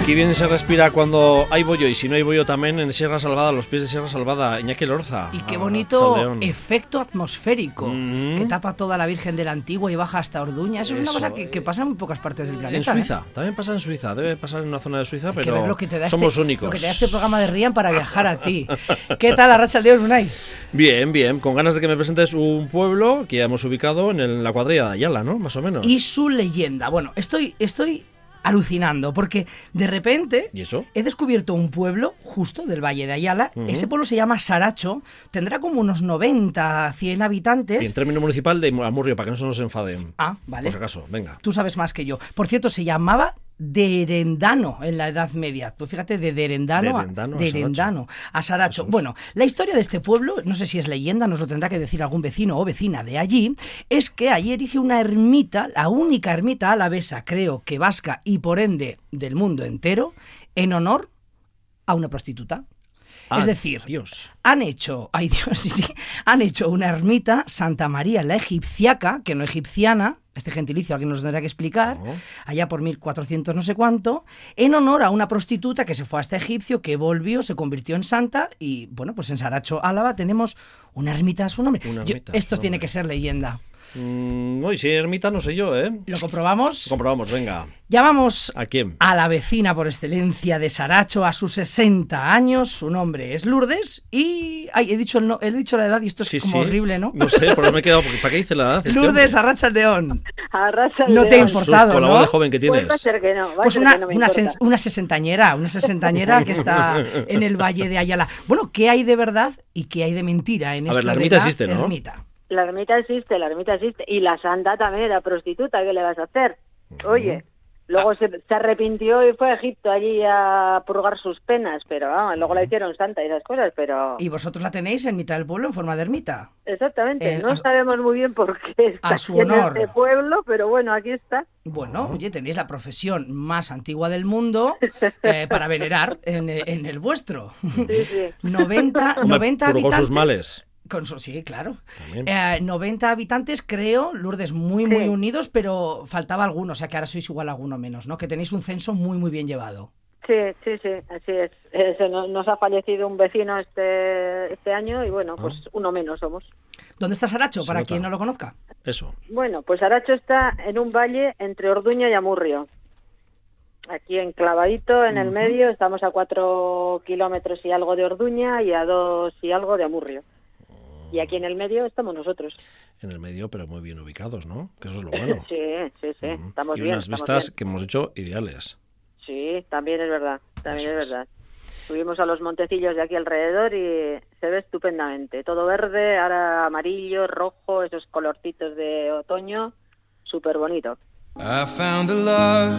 Qué bien se respira cuando hay bollo, y si no hay bollo también en Sierra Salvada, los pies de Sierra Salvada, Iñaki Lorza. Y qué bonito efecto atmosférico que tapa toda la Virgen de la Antigua y baja hasta Orduña. Eso es una cosa que pasa en muy pocas partes del planeta. En Suiza, también pasa en Suiza, debe pasar en una zona de Suiza, pero somos únicos. Lo que te da este programa de Rian para viajar a ti. ¿Qué tal, Arratsaldeon, Unai? Bien, bien, con ganas de que me presentes un pueblo que ya hemos ubicado en la cuadrilla de Ayala, ¿no? Más o menos. Y su leyenda. Bueno, estoy alucinando, porque de repente he descubierto un pueblo justo del Valle de Ayala. Ese pueblo se llama Saracho, tendrá como unos 90, 100 habitantes. Y en término municipal de Amurrio, para que no se nos enfaden. Ah, vale. Por si acaso, venga. Tú sabes más que yo. Por cierto, se llamaba Derendano en la Edad Media. Tú fíjate, de Derendano a Saracho. Bueno, la historia de este pueblo, no sé si es leyenda, nos lo tendrá que decir algún vecino o vecina de allí, es que allí erige una ermita, la única ermita alavesa, creo que vasca y por ende del mundo entero, en honor a una prostituta. Es decir, han hecho una ermita, Santa María la Egipciaca, que no egipciana, este gentilicio alguien nos tendrá que explicar, allá por 1400 no sé cuánto, en honor a una prostituta que se fue hasta Egipcio, que volvió, se convirtió en santa, y bueno, pues en Saracho, Álava, tenemos una ermita a su nombre. Esto tiene que ser leyenda. Hoy sí, ermita no sé yo, ¿eh? ¿Lo comprobamos? Lo comprobamos, venga. Llamamos ¿a quién? A la vecina por excelencia de Saracho, a sus 60 años. Su nombre es Lourdes y... Ay, he dicho la edad y esto es como horrible, ¿no? No sé, pero me he quedado... ¿Para qué dice la edad? Lourdes, Arratsaldeon. Arratsaldeon. No te ha importado, susto, ¿no? la voz de joven que tienes. Puede ser que no. Pues una sesentañera que está en el Valle de Ayala. Bueno, ¿qué hay de verdad y qué hay de mentira en esto? A ver, la ermita existe, ¿no? La ermita existe. Y la santa también era prostituta, ¿qué le vas a hacer? Oye, luego se arrepintió y fue a Egipto allí a purgar sus penas, pero luego la hicieron santa y esas cosas, pero... ¿Y vosotros la tenéis en mitad del pueblo en forma de ermita? Exactamente, no sabemos muy bien por qué está a su honor. En este pueblo, pero bueno, aquí está. Bueno, oye, tenéis la profesión más antigua del mundo para venerar en el vuestro. Sí. 90 habitantes. Con sus males. Sí, claro. 90 habitantes, creo, Lourdes, muy unidos, pero faltaba alguno, o sea que ahora sois igual a alguno menos, ¿no? Que tenéis un censo muy, muy bien llevado. Sí, así es. Nos ha fallecido un vecino este año y bueno, pues uno menos somos. ¿Dónde está Saracho, para quien no lo conozca? Eso. Bueno, pues Saracho está en un valle entre Orduña y Amurrio. Aquí enclavadito en el medio, estamos a 4 kilómetros y algo de Orduña y a 2 y algo de Amurrio. Y aquí en el medio estamos nosotros. En el medio, pero muy bien ubicados, ¿no? Que eso es lo bueno. Sí, estamos bien. Y unas vistas que hemos hecho ideales. Sí, también es verdad, es verdad. Subimos a los montecillos de aquí alrededor y se ve estupendamente. Todo verde, ahora amarillo, rojo, esos colorcitos de otoño, súper bonito. I found a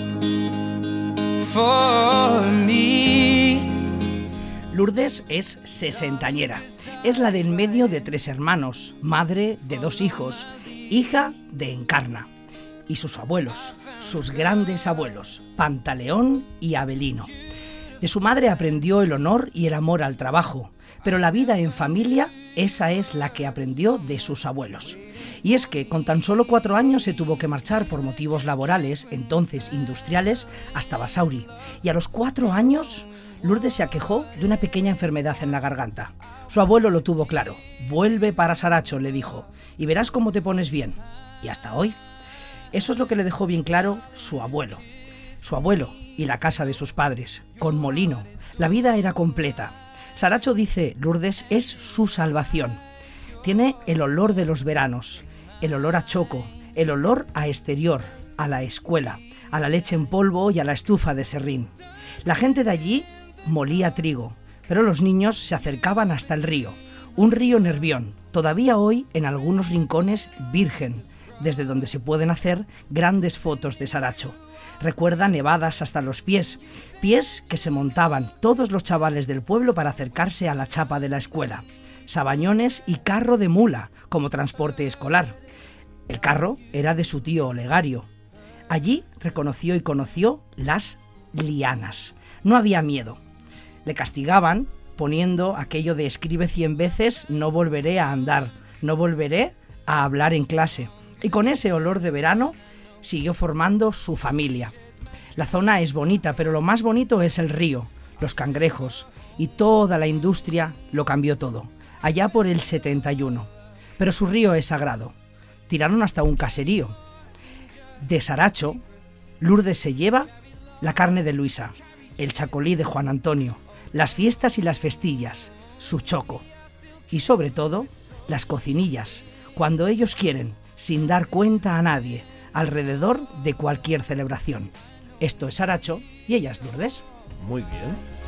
love for me. Lourdes es sesentañera. Es la de en medio de 3 hermanos, madre de 2 hijos, hija de Encarna. Y sus abuelos, sus grandes abuelos, Pantaleón y Abelino. De su madre aprendió el honor y el amor al trabajo, pero la vida en familia, esa es la que aprendió de sus abuelos. Y es que con tan solo 4 años se tuvo que marchar por motivos laborales, entonces industriales, hasta Basauri. Y a los 4 años, Lourdes se aquejó de una pequeña enfermedad en la garganta. Su abuelo lo tuvo claro. Vuelve para Saracho, le dijo, y verás cómo te pones bien. Y hasta hoy. Eso es lo que le dejó bien claro su abuelo. Su abuelo y la casa de sus padres, con molino. La vida era completa. Saracho, dice Lourdes, es su salvación. Tiene el olor de los veranos, el olor a choco, el olor a exterior, a la escuela, a la leche en polvo y a la estufa de serrín. La gente de allí molía trigo, pero los niños se acercaban hasta el río, un río Nervión, todavía hoy en algunos rincones virgen, desde donde se pueden hacer grandes fotos de Saracho. Recuerda nevadas hasta los pies que se montaban todos los chavales del pueblo para acercarse a la chapa de la escuela, sabañones y carro de mula como transporte escolar. El carro era de su tío Olegario. Allí reconoció y conoció las lianas. No había miedo. Le castigaban poniendo aquello de escribe 100 veces, no volveré a andar, no volveré a hablar en clase. Y con ese olor de verano siguió formando su familia. La zona es bonita, pero lo más bonito es el río, los cangrejos, y toda la industria lo cambió todo, allá por el 71. Pero su río es sagrado. Tiraron hasta un caserío. De Saracho, Lourdes se lleva la carne de Luisa, el chacolí de Juan Antonio, las fiestas y las festillas, su choco. Y sobre todo, las cocinillas, cuando ellos quieren, sin dar cuenta a nadie, alrededor de cualquier celebración. Esto es Saracho y ella es Lourdes. Muy bien.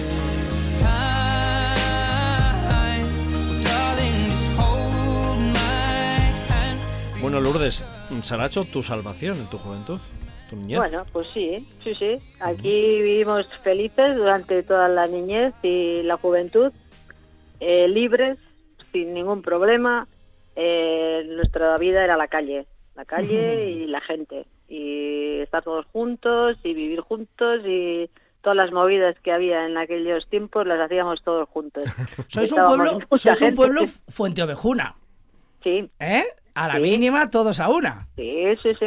Bueno, Lourdes, Saracho, tu salvación en tu juventud, tu niñez. Bueno, pues sí. Aquí vivimos felices durante toda la niñez y la juventud, libres, sin ningún problema. Nuestra vida era la calle y la gente. Y estar todos juntos y vivir juntos y todas las movidas que había en aquellos tiempos las hacíamos todos juntos. Sois un pueblo fuenteovejuna. Sí. ¿Eh? A la mínima, todos a una. Sí.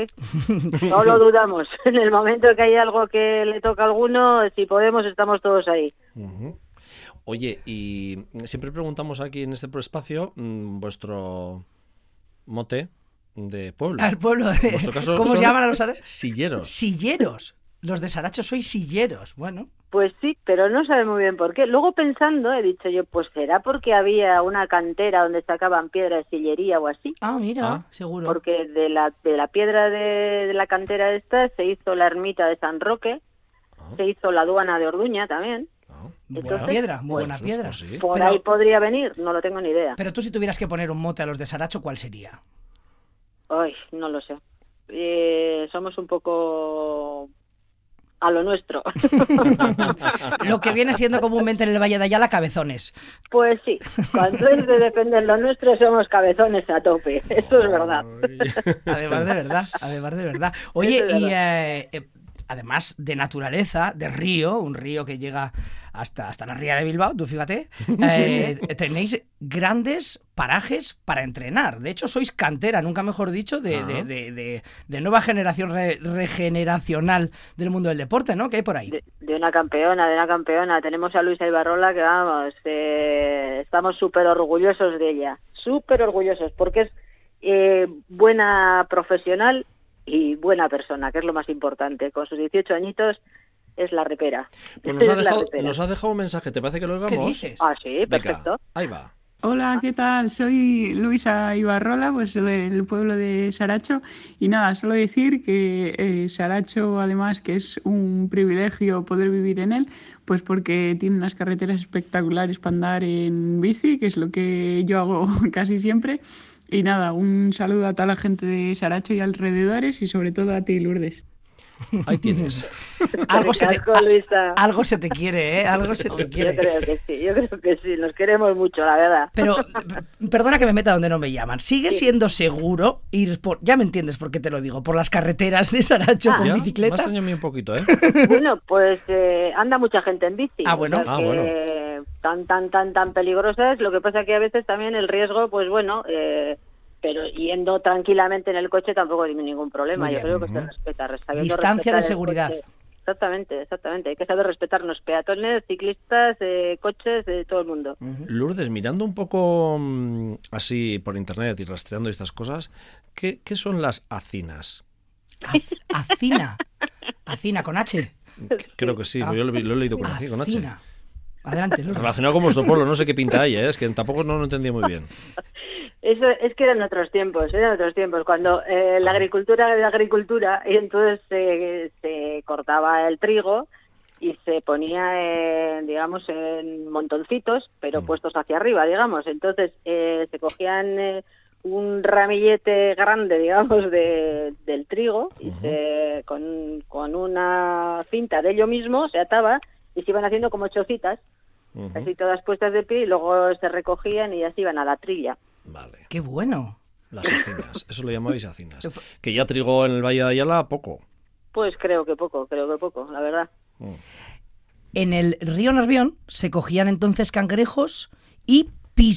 No lo dudamos. En el momento que hay algo que le toca a alguno, si podemos, estamos todos ahí. Uh-huh. Oye, y siempre preguntamos aquí en este espacio vuestro mote de pueblo. Al pueblo de... En vuestro caso, ¿cómo se llaman a los sarachos? Silleros. Silleros. Los de Saracho sois silleros. Bueno. Pues sí, pero no sabe muy bien por qué. Luego pensando, he dicho yo, pues será porque había una cantera donde sacaban piedra de sillería o así. Ah, mira, seguro. Porque de la piedra de la cantera esta se hizo la ermita de San Roque, se hizo la aduana de Orduña también. Entonces, buena piedra, muy buena piedra. Pues sí. Por ahí podría venir, no lo tengo ni idea. Pero tú si tuvieras que poner un mote a los de Saracho, ¿cuál sería? Ay, no lo sé. Somos un poco... a lo nuestro. Lo que viene siendo comúnmente en el Valle de Ayala, cabezones. Pues sí, cuando es de defender lo nuestro somos cabezones a tope, eso es verdad. Además de verdad. Oye, y además de naturaleza, de río, un río que llega hasta la ría de Bilbao, tú fíjate, tenéis grandes parajes para entrenar. De hecho, sois cantera, nunca mejor dicho, de nueva generación regeneracional del mundo del deporte, ¿no? ¿Qué hay por ahí? De una campeona. Tenemos a Luisa Ibarrola que, vamos, estamos súper orgullosos de ella. Súper orgullosos, porque es buena profesional y buena persona, que es lo más importante. Con sus 18 añitos es la repera. Pues nos ha dejado un mensaje, ¿te parece que lo oigamos? ¿Qué dices? Ah, sí, perfecto. Venga, ahí va. Hola, ¿qué tal? Soy Luisa Ibarrola, pues del pueblo de Saracho. Y nada, solo decir que Saracho, además, que es un privilegio poder vivir en él, pues porque tiene unas carreteras espectaculares para andar en bici, que es lo que yo hago casi siempre. Y nada, un saludo a toda la gente de Saracho y alrededores y sobre todo a ti, Lourdes. Ahí tienes. Algo se te quiere, ¿eh? Algo se te quiere. Yo creo que sí, nos queremos mucho, la verdad. Pero, perdona que me meta donde no me llaman. ¿Sigue siendo seguro ir por, ya me entiendes por qué te lo digo, por las carreteras de Saracho con bicicleta? Me has dañado a mí un poquito, ¿eh? Bueno, pues anda mucha gente en bici. Bueno. O sea que tan peligrosas. Lo que pasa que a veces también el riesgo, pues bueno... pero yendo tranquilamente en el coche tampoco hay ningún problema. Yo creo que se respeta. Distancia de seguridad. Exactamente. Hay que saber respetarnos, peatones, ciclistas, coches, todo el mundo. Lourdes, mirando un poco así por internet y rastreando estas cosas, ¿qué son las acinas? ¿Acina con H? Creo que sí, yo lo he leído con H. Adelante, Lourdes. Relacionado con vuestro pueblo, no sé qué pinta hay, es que tampoco no lo entendí muy bien. Eso es que eran otros tiempos, cuando la agricultura era agricultura y entonces se cortaba el trigo y se ponía, digamos, en montoncitos, pero puestos hacia arriba, digamos. Entonces se cogían un ramillete grande, digamos, del trigo y con una cinta de ello mismo se ataba y se iban haciendo como chocitas, así todas puestas de pie y luego se recogían y así iban a la trilla. Vale. ¡Qué bueno! Las acinas, eso lo llamabais acinas. Que ya trigo en el Valle de Ayala, poco. Pues creo que poco, la verdad. En el río Nervión se cogían entonces cangrejos y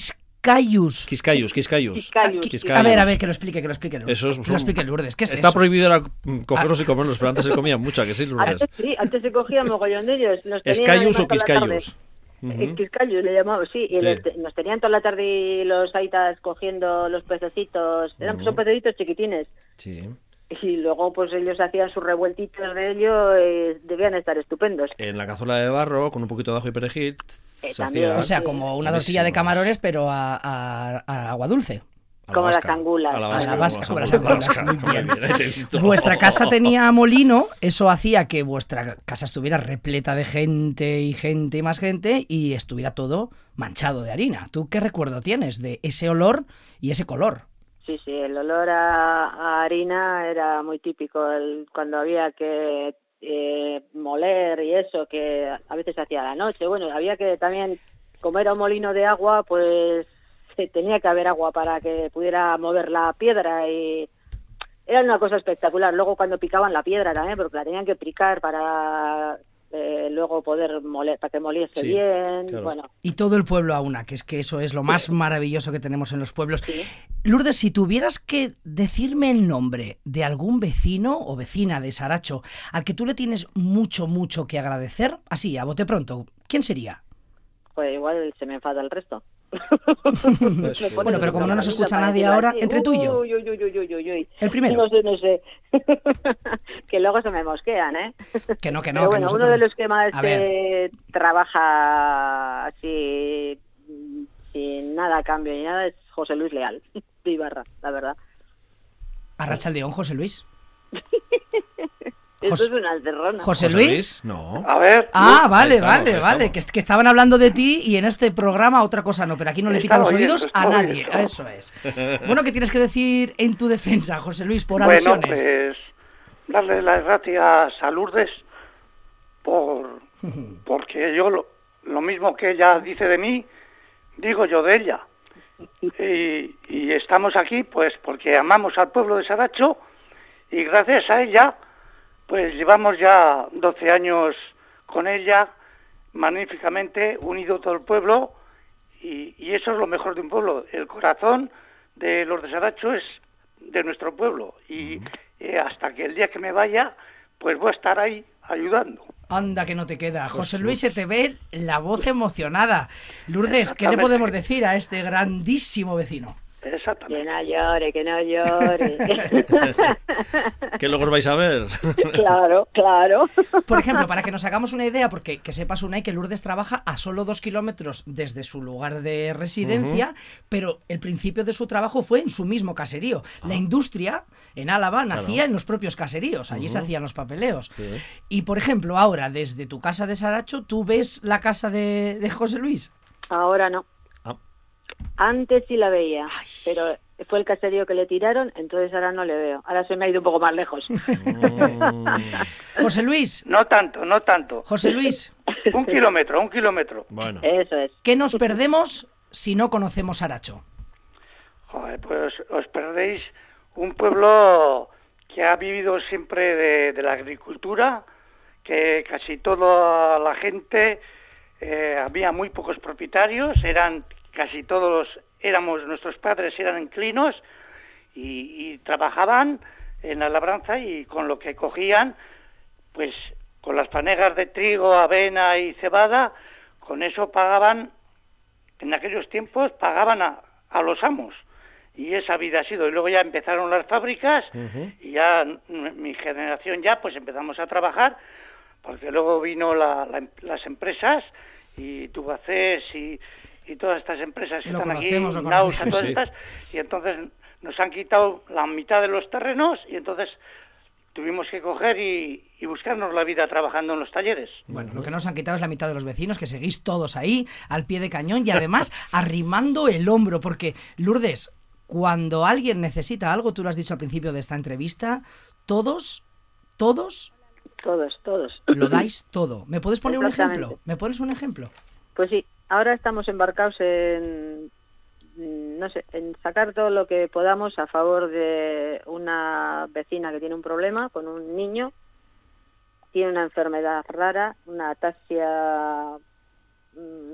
Quiscayus. Quiscayus. A ver, que lo explique Lourdes. Eso es, que lo explique Lourdes. ¿Qué es Está eso? prohibido ahora cogerlos y comerlos, pero antes se comían mucho, ¿a que sí, Lourdes? Antes se cogía mogollón de ellos. ¿Escayus o quiscayus? Quiscayus le llamamos, sí. Y nos tenían toda la tarde y los aitas cogiendo los pececitos. Son pececitos chiquitines. Sí. Y luego pues ellos hacían sus revueltitos de ello, debían estar estupendos. En la cazuela de barro, con un poquito de ajo y perejil, se también, hacía... O sea, como una tortilla de camarones, pero a agua dulce. Como las angulas. A la vasca, como las angulas. Muy bien. Vuestra casa tenía molino, eso hacía que vuestra casa estuviera repleta de gente y más gente y estuviera todo manchado de harina. ¿Tú qué recuerdo tienes de ese olor y ese color? Sí, el olor a harina era muy típico cuando había que moler y eso, que a veces se hacía a la noche. Bueno, había que también, como era un molino de agua, pues tenía que haber agua para que pudiera mover la piedra y era una cosa espectacular. Luego cuando picaban la piedra también, porque la tenían que picar para luego poder moler, para que moliese bien. Claro. Bueno. Y todo el pueblo a una, que es que eso es lo más maravilloso que tenemos en los pueblos. Sí. Lourdes, si tuvieras que decirme el nombre de algún vecino o vecina de Saracho al que tú le tienes mucho que agradecer, así, a bote pronto, ¿quién sería? Pues igual se me enfada el resto. Bueno, pero como no nos escucha nadie ahora, entre tú y yo. Uy. El primero. No sé. Que luego se me mosquean, ¿eh? Que no. Pero bueno, uno de los que más trabaja así, sin nada a cambio ni nada, es José Luis Leal, de Ibarra, la verdad. Arratsaldeón, José Luis. Esto es una alcerrona. ¿José Luis? No. A ver. Ah, vale. Que estaban hablando de ti y en este programa otra cosa no, pero aquí no le pican los oídos a nadie. Eso es. Bueno, ¿qué tienes que decir en tu defensa, José Luis, por alusiones? Bueno, pues darle las gracias a Lourdes porque yo lo mismo que ella dice de mí, digo yo de ella. Y estamos aquí pues porque amamos al pueblo de Saracho y gracias a ella pues llevamos ya 12 años con ella, magníficamente unido todo el pueblo, y eso es lo mejor de un pueblo. El corazón de los de Saracho es de nuestro pueblo, y hasta que el día que me vaya, pues voy a estar ahí ayudando. Anda, que no te queda. José Luis, se te ve la voz emocionada. Lourdes, ¿qué le podemos decir a este grandísimo vecino? Exactamente. Que no llore. Que luego os vais a ver. Claro. Por ejemplo, para que nos hagamos una idea, porque que sepas, Unai, que Lourdes trabaja a solo 2 kilómetros desde su lugar de residencia, pero el principio de su trabajo fue en su mismo caserío. La industria en Álava nacía en los propios caseríos, allí se hacían los papeleos. Sí. Y, por ejemplo, ahora, desde tu casa de Saracho, ¿tú ves la casa de José Luis? Ahora no. Antes sí la veía, pero fue el caserío que le tiraron, entonces ahora no le veo. Ahora se me ha ido un poco más lejos. José Luis. No tanto. José Luis. Un kilómetro. Bueno. Eso es. ¿Qué nos perdemos si no conocemos Saracho? Joder, pues os perdéis un pueblo que ha vivido siempre de la agricultura, que casi toda la gente, había muy pocos propietarios, casi todos nuestros padres eran inclinos y trabajaban en la labranza, y con lo que cogían, pues con las fanegas de trigo, avena y cebada, con eso pagaban, en aquellos tiempos pagaban a los amos, y esa vida ha sido. Y luego ya empezaron las fábricas, y ya mi generación ya pues empezamos a trabajar, porque luego vino las empresas y Tubacés y todas estas empresas que están aquí, Nausa, todas estas, y entonces nos han quitado la mitad de los terrenos, y entonces tuvimos que coger y buscarnos la vida trabajando en los talleres. Bueno, lo que nos han quitado es la mitad de los vecinos, que seguís todos ahí, al pie de cañón, y además arrimando el hombro, porque, Lourdes, cuando alguien necesita algo, tú lo has dicho al principio de esta entrevista, todos lo dais todo. ¿Me puedes poner un ejemplo? ¿Me pones un ejemplo? Pues sí. Ahora estamos embarcados en sacar todo lo que podamos a favor de una vecina que tiene un problema con un niño. Tiene una enfermedad rara, una ataxia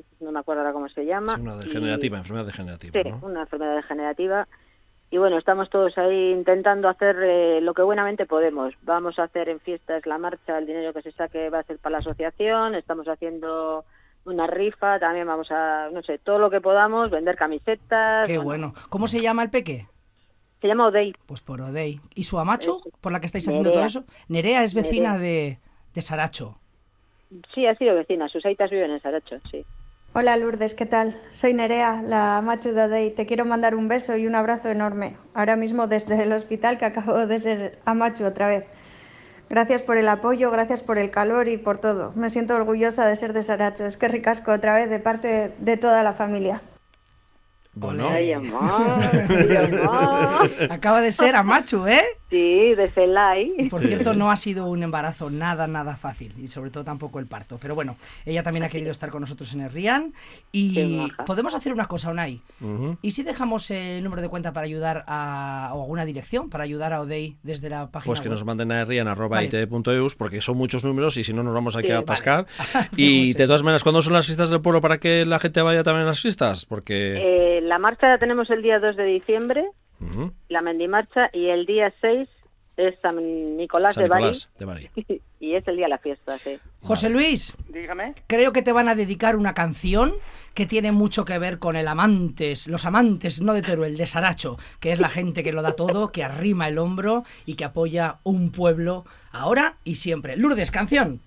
no me acuerdo ahora cómo se llama. Sí, una enfermedad degenerativa. Sí, ¿no? una enfermedad degenerativa. Y bueno, estamos todos ahí intentando hacer lo que buenamente podemos. Vamos a hacer en fiestas la marcha, el dinero que se saque va a ser para la asociación, estamos haciendo una rifa, también vamos a, no sé, todo lo que podamos, vender camisetas. Qué bueno. ¿Cómo se llama el peque? Se llama Odey. Pues por Odey. ¿Y su amacho, por la que estáis Nerea. haciendo todo eso? Nerea es vecina Nerea. de Saracho. Sí, ha sido vecina, sus aitas viven en Saracho, sí. Hola Lourdes, ¿qué tal? Soy Nerea, la macho de Odey. Te quiero mandar un beso y un abrazo enorme. Ahora mismo desde el hospital, que acabo de ser amacho otra vez. Gracias por el apoyo, gracias por el calor y por todo. Me siento orgullosa de ser de Saracho. Es que ricasco otra vez de parte de toda la familia. Bueno. Ay, amor, ay, amor. Acaba de ser Amachu, ¿eh? Sí, de Celay. Y por cierto, no ha sido un embarazo nada fácil. Y sobre todo tampoco el parto. Pero bueno, ella también ha querido estar con nosotros en el RIAN. Y podemos hacer una cosa, Unai. ¿Y si dejamos el número de cuenta para ayudar o alguna dirección para ayudar a Odey desde la página Pues que web? nos manden a rian@itv.eus, porque son muchos números y si no nos vamos aquí Sí, a atascar. Vale. Y de todas maneras, ¿cuándo son las fiestas del pueblo para que la gente vaya también a las fiestas? Porque... La marcha la tenemos el día 2 de diciembre, la Mendimarcha, y el día 6 es San Nicolás de Bari. Y es el día de la fiesta, sí. José Luis, Dígame. creo que te van a dedicar una canción que tiene mucho que ver con los amantes, no de Teruel, de Saracho, que es la gente que lo da todo, que arrima el hombro y que apoya un pueblo ahora y siempre. Lourdes, canción.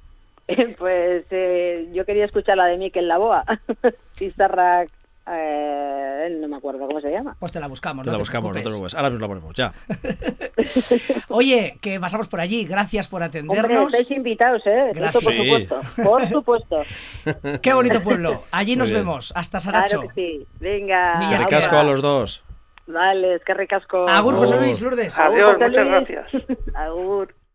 Pues yo quería escuchar la de Mikel Laboa. Pizarra, no me acuerdo cómo se llama. Pues te la buscamos. no te preocupes. Ahora mismo la ponemos, ya. Oye, que pasamos por allí. Gracias por atendernos. Hombre, estáis invitados, ¿eh? Gracias. Eso por supuesto. Por supuesto. Qué bonito pueblo. Allí nos bien. vemos. Hasta Saracho. Claro que sí. Venga. Es Que ricasco a los dos. Vale, es que ricasco. Agur, José Luis, Lourdes. Adiós, José muchas Luis. gracias. Agur.